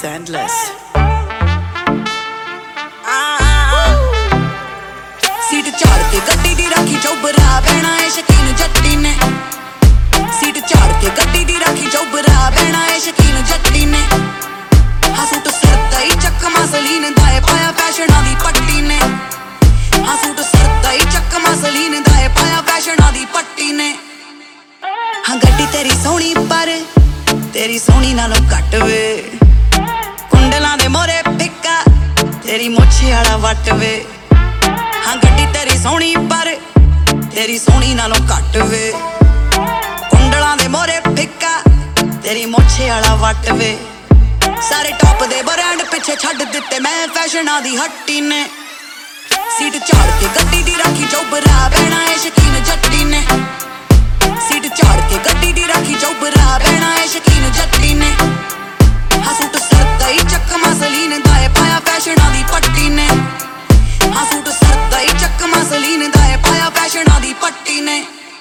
It's endless. Seat झाड़ के गड्डी दी रखी चौबरा बहना है शकीन जट्टी ने सीट झाड़ के गड्डी दी रखी चौबरा बहना है शकीन जट्टी ने हाँ सूट सरदा ही चकमा सलीन दाए पाया फैशना दी पट्टी ने हाँ सूट सरदा ही चकमा सलीन दाए पाया फैशना दी पट्टी ने हाँ गड्डी तेरी सोहनी पर तेरी सोहनी नालों घट वे कुंडलां दे मोरे फिक्का तेरी मुछे वाला वट वे हाँ गड्डी तेरी सोहनी पर तेरी सोहनी नालों घट वे कुंडलां दे मोरे फिक्का तेरी मुछे वाला वट वे सारे टॉप दे ब्रांड पिछे छड्ड दिते मैं फैशना दी हट्टी ने सीट झाड़ के गड्डी दी रखी चौबरा बहना है शकीन जट्टी ने सीट झाड़ के गड्डी दी रखी चौबरा बहना है शकीन जट्टी ने हाँ सूट सरदा ही चकमा सलीन दाए पाया फैशना दी पट्टी ने हाँ सूट सरदा ही चकमा सलीन दाए पाया फैशना दी पट्टी ने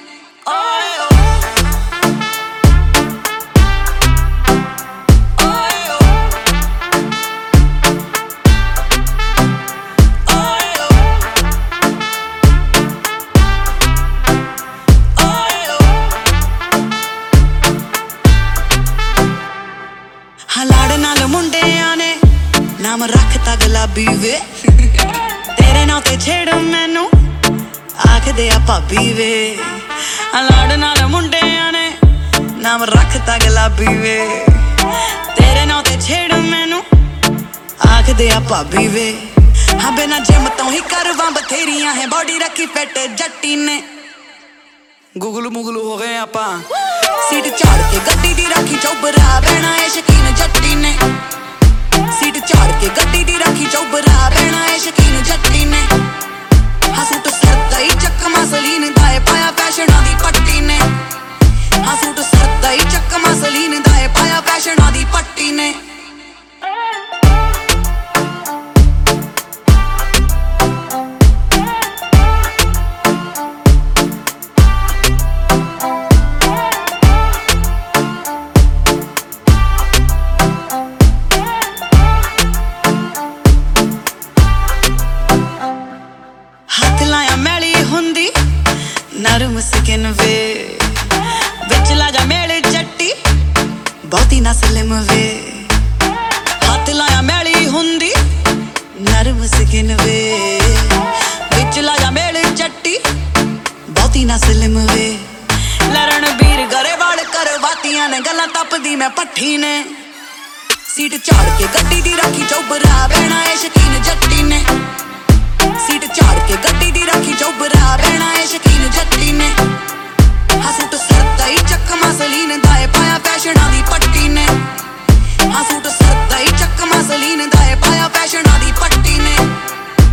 लाड़ नाल मुंडियां ने नाम रखता गुलाबी वे तेरे नाल ते छेड़ मैनू आखदे आ भाभी वे लाड़ नाल मुंडियां ने नाम रखता गुलाबी वे तेरे नाल ते छेड़ मैनू आखदे आ भाभी वे हाँ बिना जिम तो ही करवां बथेरियां है बॉडी रखी फिट जट्टी ने गुगलू मुगलू हो गए आपा सीट झाड़ के गड्डी दी रखी चौबरा बहना है शकीन जट्टी ने सीट झाड़ के गड्डी दी रखी चौबरा बहना है शकीन जट्टी ने हाँ सूट सरदा ही चकमा सलीन दाए पाया फैशना दी पट्टी ने हाँ सूट सरदा ही चकमा सलीन दाए पाया फैशना दी पट्टी ने नरम स्किन वे विच ला जा मेल जट्टी बहुती ना स्लिम वे हाथ लाया मैली हुंदी नरम स्किन वे विच ला जा मेल जट्टी बहुती ना स्लिम वे लरण बीर गरेवाल करवातियां ने गल्लां तपदी मैं पट्ठी ने सीट झाड़ के गड्डी दी रखी चौबरा बहना है